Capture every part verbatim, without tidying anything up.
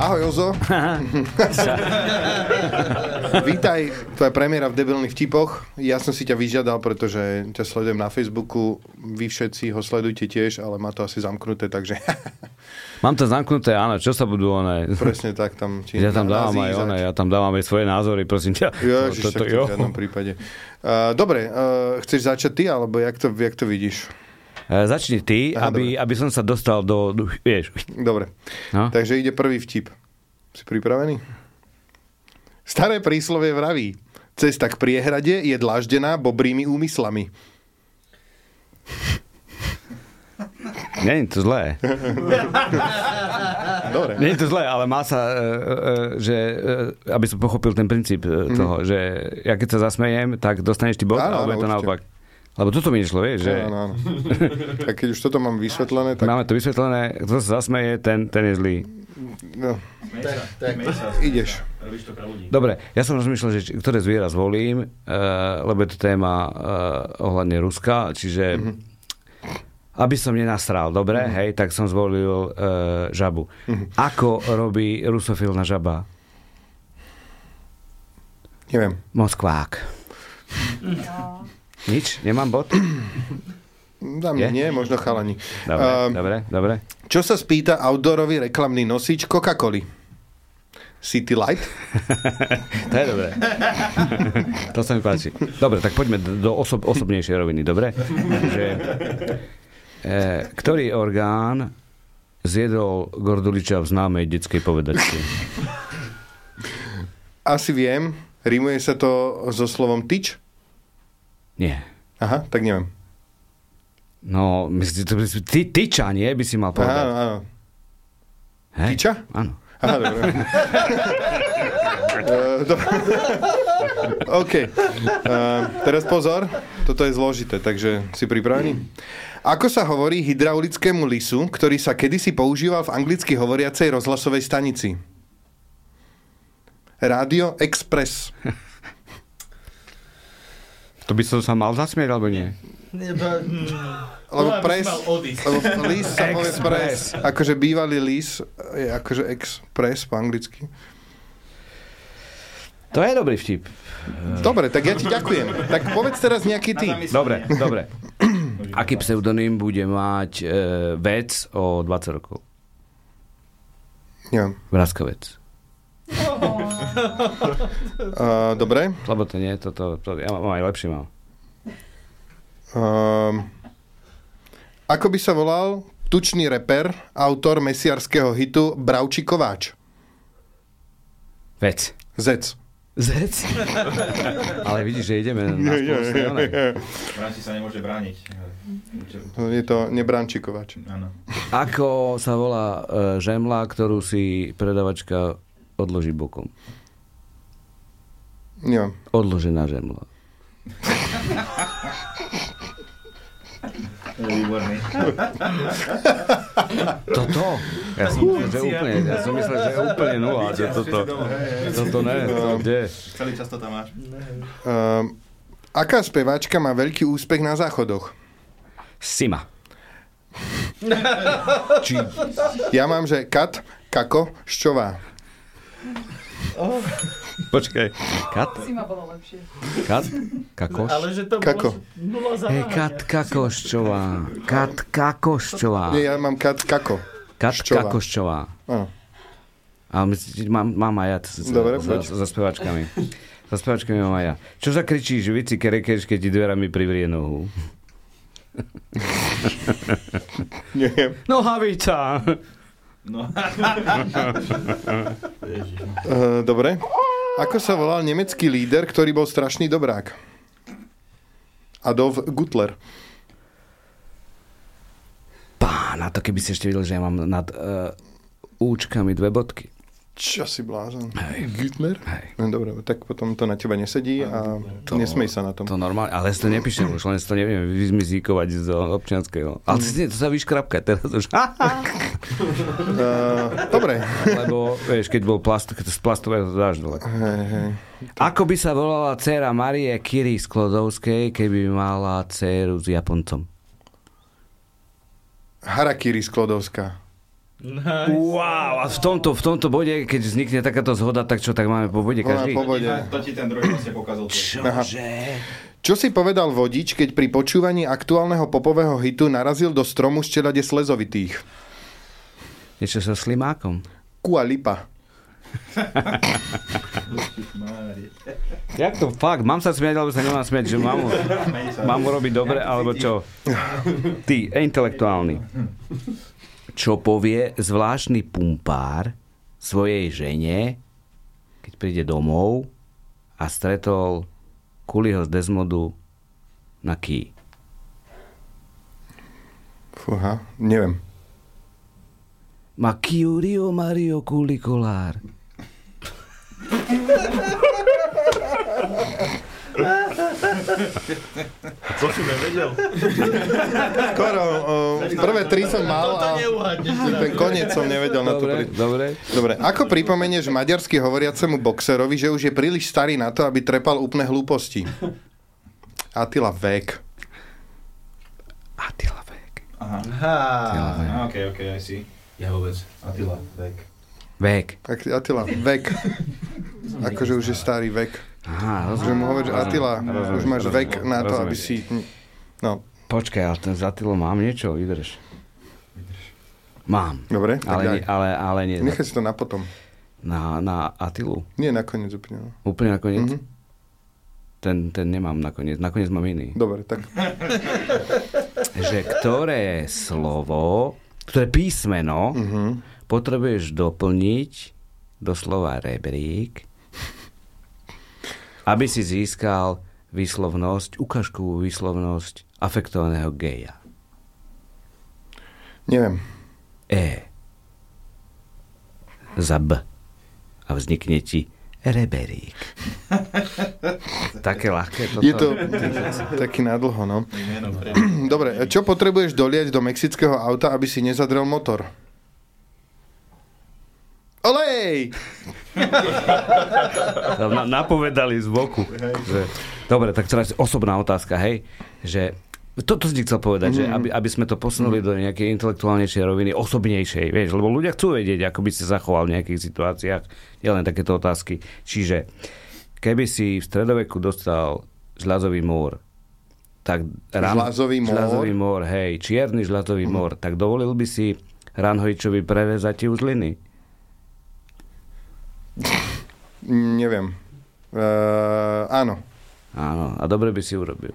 Ahoj, Ozo. Vítaj, tvoja premiéra v Debilných vtipoch. Ja som si ťa vyžiadal, pretože ťa sledujem na Facebooku. Vy všetci ho sledujte tiež, ale má to asi zamknuté, takže... Mám to zamknuté, áno, čo sa budú one... Presne tak, tam... Ja tam dávam aj one, ja tam dávam aj svoje názory, prosím ťa. Ježiš, to, to, to, v žiadnom prípade. Uh, dobre, uh, chceš začať ty, alebo jak to, jak to vidíš? Uh, začni ty, Aha, aby, aby som sa dostal do... do vieš. Dobre, no? Takže ide prvý vtip. Si pripravený? Staré príslovie vraví: cesta k priehrade je dláždená bobrými úmyslami. Nie je to zlé. Dobre. Nie je to zlé, ale má sa, že aby som pochopil ten princíp toho, mm. že ja keď sa zasmejem, tak dostaneš ty bod, áno, alebo je to určite. Naopak. Lebo toto mi nešlo, vieš, že... Áno, áno. Tak keď už toto mám vysvetlené, tak... Máme to vysvetlené, kto sa zasmeje, ten, ten je zlý. No. Tak, tak, ideš. Dobre, ja som rozmýšľal, že ktoré zviera zvolím, uh, lebo je to téma uh, ohľadne Ruska, čiže mm-hmm. aby som nenastral, dobre, mm-hmm. hej, tak som zvolil uh, žabu. Mm-hmm. Ako robí rusofilná žaba? Neviem. Moskvák. No. Nič? Nemám bod? Za mňa nie, možno chalani. Dobre, uh, dobre, dobre. Čo sa spýta outdoorový reklamný nosič Coca-Coly? City Light? To je dobré. To sa mi páči. Dobre, tak poďme do osob, osobnejšej roviny, dobre? Že, e, ktorý orgán zjedol Gorduliča v známej detskej povedačke? Asi viem. Rímuje sa to so slovom tyč? Nie. Aha, tak neviem. No, myslíte, to by si... Ty, tyča, nie? By si mal povedať. Áno, áno. Hej? Tyča? Áno. Aha, dobre. uh, do... OK. Uh, teraz pozor. Toto je zložité, takže si pripravený? Ako sa hovorí hydraulickému lisu, ktorý sa kedysi používal v anglicky hovoriacej rozhlasovej stanici? Radio Express. To by som sa mal zasmieť, alebo nie? Lebo pres, lebo lis sa povie pres. Akože bývalý lis je akože express po anglicky. To je dobrý vtip. Dobre, tak ja ti ďakujem. Tak povedz teraz nejaký ty. Dobre, dobre. Aký pseudonym bude mať e, vec o dvadsať rokov? Neviem. Vráskovec. Uh, dobre. Lebo to nie, to, to, to, ja mám aj lepší mal. Um, ako by sa volal tučný reper, autor mesiarského hitu Bravčí Kováč? Vec. Zec. Zec? Ale vidíš, že ideme na spoločné. Branči sa nemôže brániť. Je to nebrančí Kováč. Áno. Ako sa volá uh, žemla, ktorú si predavačka odloží bokom? Neviem. Odložená žemla. Výborný. Toto? Ja som myslel, že úplne, ja som myslel, že úplne nula. Že toto, toto ne, to kde? Celý čas to tam máš. Um, aká speváčka má veľký úspech na záchodoch? Sima. Či... Ja mám, že Kat, Kako, Ščová. Oh. Počkaj. Kat? Sima bolo lepšie. Kat? Kakoš? Ale že to Kako. bolo nula za Hej, Katka Koščová. Katka Koščová. Nie, ja mám Kat, Kako. Katka Koščová. Áno. A mám, mám aj ja Dobre, za, za, za spevačkami. Za spevačkami mám aj ja. Čo sa kričíš, vici kerekeš, keď ti dverami privrie nohu? Neviem. Nohavica. No. Uh, dobre. Ako sa volal nemecký líder, ktorý bol strašný dobrák? Adolf Hitler. Pána, to keby si ešte videl, že ja mám nad uh, účkami dve bodky. Čo si blázon? Hej. Hitler? Hej. No, dobre, tak potom to na teba nesedí a To- nesmej sa na tom. To normálne, ale ja si to nepíšem už, len si to neviem vyzmizíkovať z občianskeho. Ale mm. to sa vyškrapkať teraz už. Uh, dobre. Lebo, vieš, keď bol plast, keď to z plastového to dáš dole. Hej, hej. Ako by sa volala dcéra Marie Curie Sklodovskej, keby mala dcéru s Japoncom? Harakiri Sklodovská. Nice. Wow, a v tomto, v tomto bode, keď vznikne takáto zhoda, tak čo, tak máme po bode každý? Po bode. To ti ten druhý vlastne pokazal. Čože? Čo si povedal vodič, keď pri počúvaní aktuálneho popového hitu narazil do stromu z čelade slezovitých? Niečo so slimákom. Kua lipa. Jak to fakt? Mám sa smiať, alebo sa nemám smiať? Že mám, mám urobiť dobre, alebo čo? Ty, intelektuálny. Čo povie zvláštny pumpár svojej žene, keď príde domov a stretol Kuliho z Desmodu na ký? Fúha, neviem. Ma kiu Rio Mario Kuli Kolár. To si nevedel. Skoro, o, prvé tri som mal a ten koniec som nevedel na to. Dobre, Pri... dobre. Dobre, ako pripomenieš maďarsky hovoriacemu boxerovi, že už je príliš starý na to, aby trepal úplne hlúposti? Attila Vek. Attila Vek. Aha. Attila Vek. Aha, ok, ok, I see. Ja vôbec. Attila, Vek. Vek. Attila Vek. Akože už je starý vek. Aha, Že mu hovoríš, Attila, Rozumiem, už máš rozumiem, vek na to, rozumiem. aby si... No, Počkaj, ale ten za Attilou mám niečo, vydrž. Mám. dobre, tak Ale, daj. nie, ale, ale nie. Nechaj si to na potom. Na, na Attilu. Nie nakoniec úplne. No. Úplne nakoniec? Mhm. Ten, ten nemám nakoniec. Nakoniec mám iný. Dobre, tak. Že ktoré slovo, ktoré písmeno Mhm. potrebuješ doplniť do slova rebrík, aby si získal výslovnosť, ukážkovú výslovnosť afektovaného geja. Neviem. E. Za B. A vznikne ti reberík. Také ľahké toto. Je to taký nadlho, no. Dobre, čo potrebuješ doliať do mexického auta, aby si nezadrel motor? Olej! Na, napovedali z boku. Že, dobre, tak teraz osobná otázka, hej, že toto si chcel povedať, mm. že aby, aby sme to posunuli mm. do nejakej intelektuálnejšej roviny, osobnejšej, vieš, lebo ľudia chcú vedieť, ako by si zachoval v nejakých situáciách, nielen takéto otázky. Čiže, keby si v stredoveku dostal žľazový mór, tak... Ran, žľazový mór? Žľazový mór, hej, čierny žľazový mm. mór, tak dovolil by si Ranhovičovi prevezať ti uzliny? Neviem. Uh, áno. Áno, a dobre by si urobil.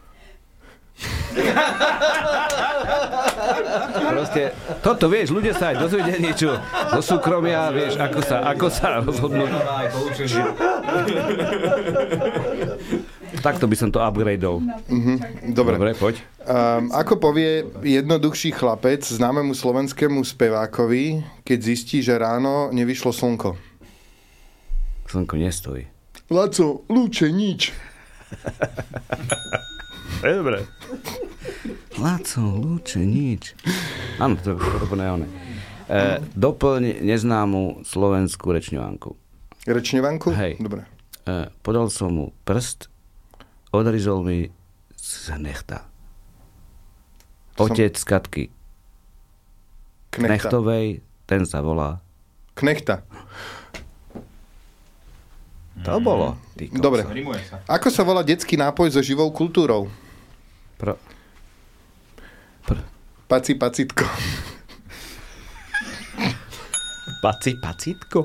Proste, toto vieš, ľudia sa aj dozvedia niečo zo súkromia, vieš, ako sa, ako sa rozhodnú. Takto by som to upgradeol. Mhm, dobre. Dobre, poď. Um, ako povie jednoduchší chlapec známemu slovenskému spevákovi, keď zistí, že ráno nevyšlo slnko? Slnko nestojí. Laco, lúče, nič. Dobre. Laco, lúče, nič. Áno, to je úplne ono. E, doplň neznámu slovenskú rečňovanku. Rečňovanku? Hej. Dobre. E, podal som mu prst, odrizol mi z nechta. Otec z Katky Knechta. Knechtovej, ten sa volá. Knechta. To bolo. Ty kokso. Dobre. Rimuje sa. Ako sa volá detský nápoj so živou kultúrou? Pro... Pr... Paci, pacitko. Paci, pacitko?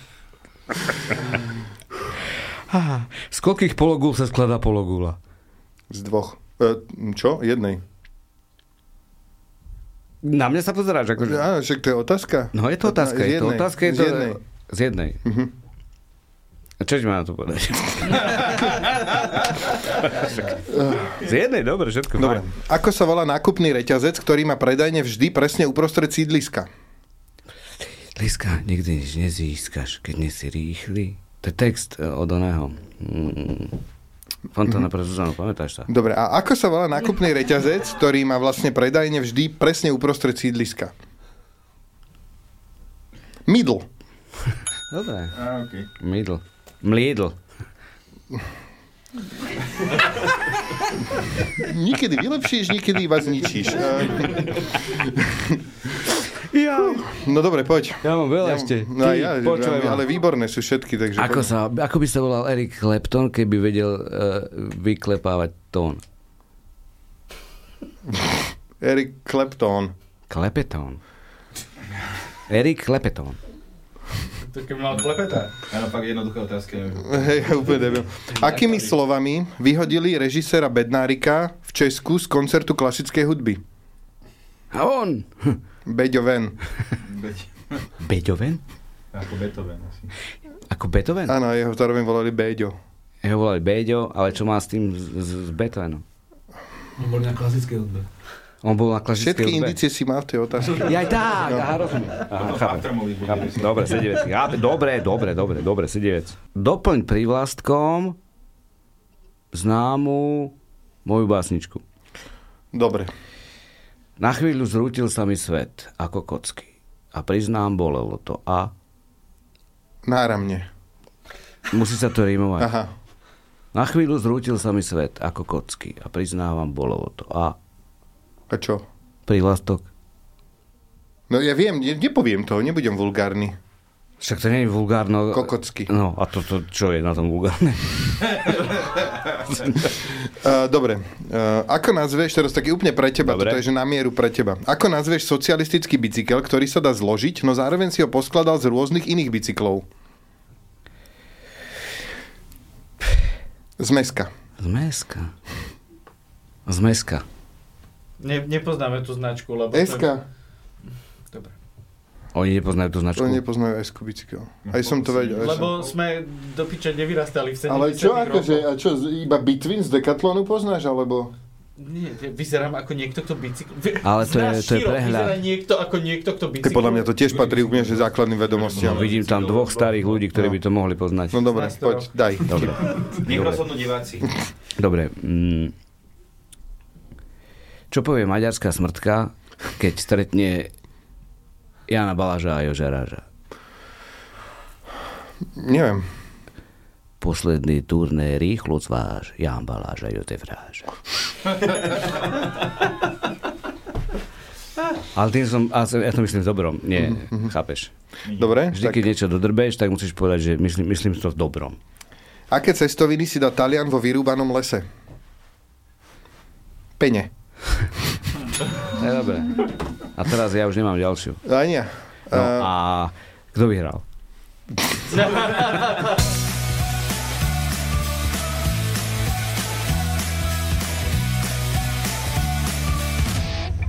Aha, z koľkých pologul sa skladá pologula? Z dvoch. E, čo? Jednej. Na mňa sa pozeráš, akože... Áno, však to je otázka. No je to otázka, Z je to jednej. otázka, je Z to... jednej. Z jednej. Mhm. A čo ti má na to povedať? Z jednej, dobre, všetko Dobre. fajn. Ako sa volá nákupný reťazec, ktorý má predajne vždy presne uprostred sídliska? Liska, nikdy nič nezískaš, keď nie si rýchly. To je text od oného. Mm. Fontana pre Zuzanu, pamätáš sa? Dobre, a ako sa volá nákupný reťazec, ktorý má vlastne predajne vždy presne uprostred sídliska? Midl. Dobre. Á, okej. Midl. Mliedl. Niekedy vylepšíš, niekedy iba zničíš. Ja No dobre, poď. Ja mám veľa Ja, ešte. no Ty, ja, počúvaj ma. ale výborné sú všetky, takže... Ako, poď. sa, ako by sa volal Eric Clapton, keby vedel uh, vyklepávať tón? Eric Clapton. Klepetón. Eric Klepetón. To keby mal klepetá. Áno, fakt jednoduché otázky. Hej, ja úplne neviem. Akými slovami vyhodili režiséra Bednárika v Česku z koncertu klasickej hudby? A on? Beďo ven. Beethoven? Ako Beethoven asi. Ako Beethoven? Áno, jeho zároveň volali Beďo. Jeho volali Beďo, ale čo má s tým s, s, s Beethovenom? On bol na klasickej hudbe. On bol na klasickej Všetky hudbe. indície si má v tej otázke. Ja aj tak, no. Aha, rozumiem. Aha, chápem. Chápem. Dobre, sedí vec. Dobre, dobre, dobre, dobre, sedí vec. Doplň prívlastkom známu moju básničku. Dobre. Na chvíľu zrútil sa mi svet ako kocky. A priznám, bolelo to. A Náramne. musí sa to rímovať. Aha. Na chvíľu zrútil sa mi svet ako kocky. A priznávam, bolelo to. A A čo? prívlastok. No ja viem, ne, nepoviem to, nebudem vulgárny. Však to nie je vulgárno. Kokocky. No a to, to čo je na tom vulgárne? Uh, dobre. Uh, ako nazveš, teraz taký úplne pre teba, Dobre. toto je, že na mieru pre teba. Ako nazveš socialistický bicykel, ktorý sa dá zložiť, no zároveň si ho poskladal z rôznych iných bicyklov? Zmeska. Zmeska. Zmeska. Ne, nepoznáme tú značku, lebo... Eska. Dobre. Oni nepoznajú tú značku. To nepoznajú Esku bicykel. Aj som to vedel. aj Lebo som... sme do piča nevyrastali v Ale sedemdesiatych čo, akože, rokoch. a čo, iba Bitwin z Decathlonu poznáš, alebo... Nie, vyzerám ako niekto, kto bicykl... Ale to je- to je prehľad. Vyzerá niekto ako niekto, kto Ty bicykl... podľa mňa to tiež patrí úplne, že základným vedomostiam. No, vidím tam dvoch starých ľudí, ktorí No. by to mohli poznať. No dobre, Znastorov. poď, daj. Dobre. Nech rozhodnú diváci. Dobre. Mm. Čo povie maďarská smrtka, keď stretne Jana Baláža a Joža Ráža? Neviem. Posledný turné rýchlo zváž, Jan Baláž a Jozef Ráža. Ale tým som, a ja to myslím v dobrom, nie, chápeš? Dobre, Vždy, tak keď niečo dodrbeš, tak musíš povedať, že myslím, myslím to v dobrom. aké cestoviny si dá Talian vo vyrúbanom lese? Pene. To je dobré. A teraz ja už nemám ďalšiu. A nie. No Uh, a kto vyhral?